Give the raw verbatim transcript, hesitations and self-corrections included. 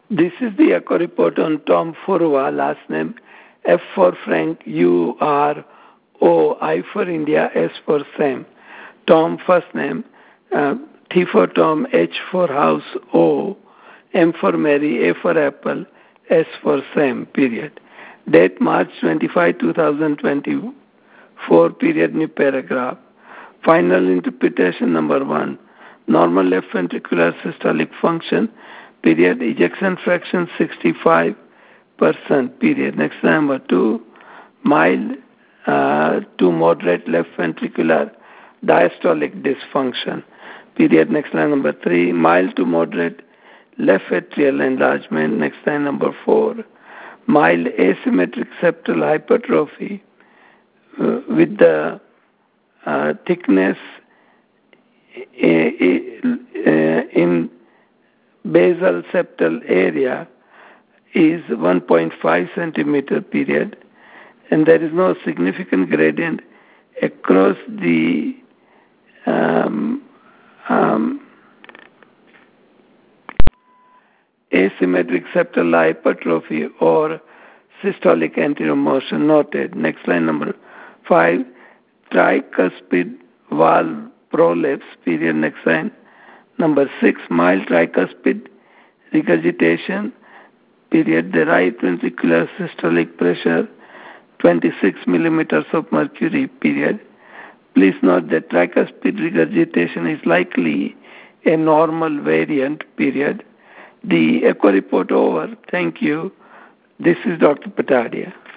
This is the echo report on Tom Furua, last name F for Frank, U R O, I for India, S for Sam. Tom first name, uh, T for Tom, H for House, O, M for Mary, A for Apple, S for Sam, period. Date March twenty-fifth, twenty twenty-four, period, new paragraph. Final interpretation number one. Normal left ventricular systolic function, period, ejection fraction sixty-five percent, period. Next number two. Mild uh, to moderate left ventricular diastolic dysfunction, period. Next line number three. Mild to moderate left atrial enlargement. Next line number four. Mild asymmetric septal hypertrophy uh, with the uh, thickness in basal septal area is one point five centimeter, period, and there is no significant gradient across the um, um, asymmetric septal hypertrophy or systolic anterior motion noted. Next line number five, tricuspid valve prolapse, period. Next line number six, mild tricuspid regurgitation, period. The right ventricular systolic pressure twenty-six millimeters of mercury, period. Please note that tricuspid regurgitation is likely a normal variant, period. The echo report over. Thank you. This is Doctor Patadia.